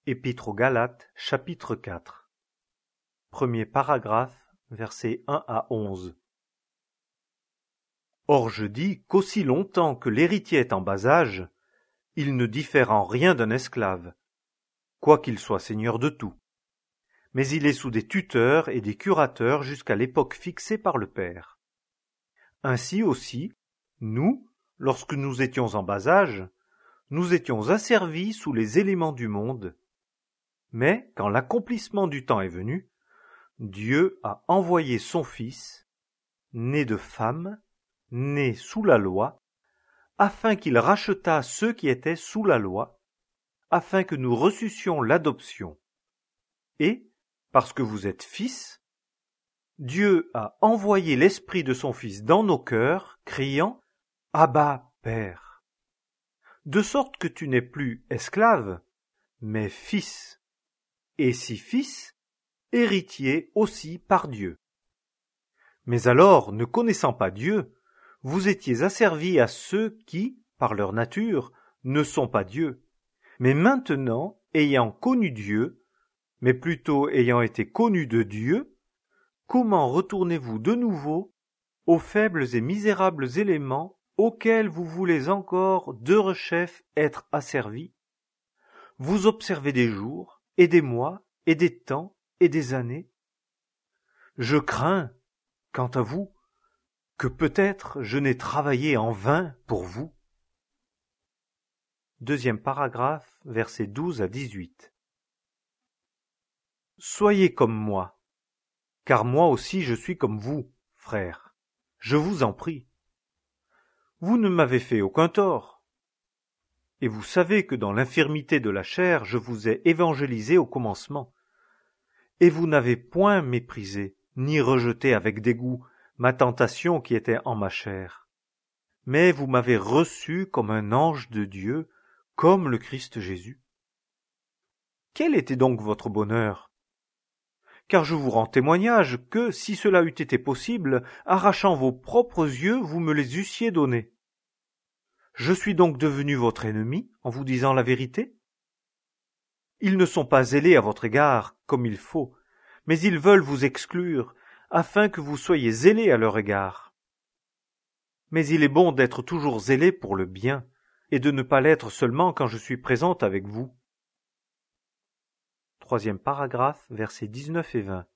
Épître aux Galates, chapitre 4. Premier paragraphe, versets 1 à 11. Or je dis qu'aussi longtemps que l'héritier est en bas âge, il ne diffère en rien d'un esclave, quoiqu'il soit seigneur de tout. Mais il est sous des tuteurs et des curateurs jusqu'à l'époque fixée par le Père. Ainsi aussi, nous, lorsque nous étions en bas âge, nous étions asservis sous les éléments du monde. Mais quand l'accomplissement du temps est venu, Dieu a envoyé son Fils, né de femme, né sous la loi, afin qu'il rachetât ceux qui étaient sous la loi, afin que nous reçussions l'adoption. Et, parce que vous êtes fils, Dieu a envoyé l'Esprit de son Fils dans nos cœurs, criant « Abba, Père !» De sorte que tu n'es plus esclave, mais fils. Et si fils, héritier aussi par Dieu. Mais alors, ne connaissant pas Dieu, vous étiez asservis à ceux qui, par leur nature, ne sont pas Dieu. Mais maintenant, ayant connu Dieu, mais plutôt ayant été connus de Dieu, comment retournez-vous de nouveau aux faibles et misérables éléments auxquels vous voulez encore, derechef, être asservis? Vous observez des jours, et des mois, et des temps, et des années. Je crains, quant à vous, que peut-être je n'ai travaillé en vain pour vous. Deuxième paragraphe, versets 12 à 18. Soyez comme moi, car moi aussi je suis comme vous, frères. Je vous en prie. Vous ne m'avez fait aucun tort. Et vous savez que dans l'infirmité de la chair, je vous ai évangélisé au commencement. Et vous n'avez point méprisé, ni rejeté avec dégoût, ma tentation qui était en ma chair. Mais vous m'avez reçu comme un ange de Dieu, comme le Christ Jésus. Quel était donc votre bonheur? Car je vous rends témoignage que, si cela eût été possible, arrachant vos propres yeux, vous me les eussiez donnés. Je suis donc devenu votre ennemi en vous disant la vérité? Ils ne sont pas zélés à votre égard, comme il faut, mais ils veulent vous exclure, afin que vous soyez zélés à leur égard. Mais il est bon d'être toujours zélé pour le bien, et de ne pas l'être seulement quand je suis présente avec vous. Troisième paragraphe, versets 19 et 20.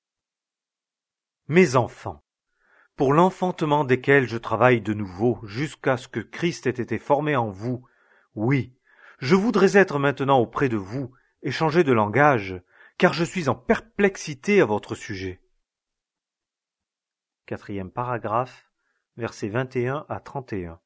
Mes enfants, pour l'enfantement desquels je travaille de nouveau, jusqu'à ce que Christ ait été formé en vous, oui, je voudrais être maintenant auprès de vous, et changer de langage, car je suis en perplexité à votre sujet. Quatrième paragraphe, versets 21 à 31.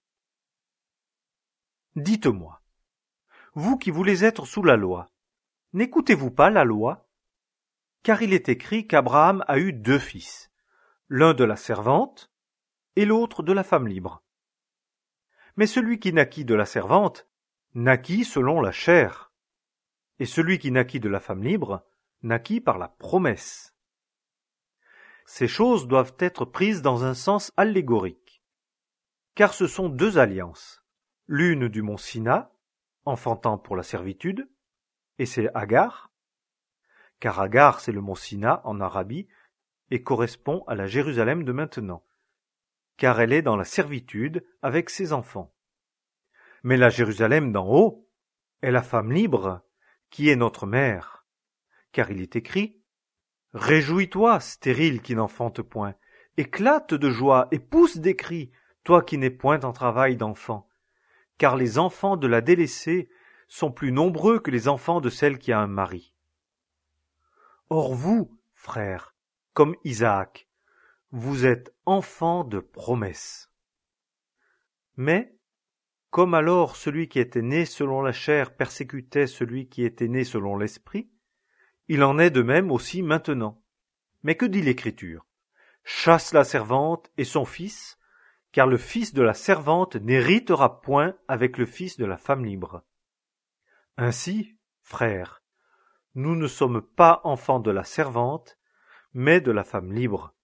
Dites-moi, vous qui voulez être sous la loi, n'écoutez-vous pas la loi? Car il est écrit qu'Abraham a eu 2 fils, l'un de la servante et l'autre de la femme libre. Mais celui qui naquit de la servante naquit selon la chair, et celui qui naquit de la femme libre naquit par la promesse. Ces choses doivent être prises dans un sens allégorique, car ce sont 2 alliances, l'une du mont Sina, enfantant pour la servitude, et c'est Agar, car Agar c'est le mont Sina en Arabie, et correspond à la Jérusalem de maintenant, car elle est dans la servitude avec ses enfants. Mais la Jérusalem d'en haut est la femme libre, qui est notre mère, car il est écrit « Réjouis-toi, stérile qui n'enfante point, éclate de joie et pousse des cris, toi qui n'es point en travail d'enfant, car les enfants de la délaissée sont plus nombreux que les enfants de celle qui a un mari. » Or vous, frères, comme Isaac, vous êtes enfants de promesse. Mais, comme alors celui qui était né selon la chair persécutait celui qui était né selon l'esprit, il en est de même aussi maintenant. Mais que dit l'Écriture? Chasse la servante et son fils, car le fils de la servante n'héritera point avec le fils de la femme libre. Ainsi, frères, nous ne sommes pas enfants de la servante, mais de la femme libre.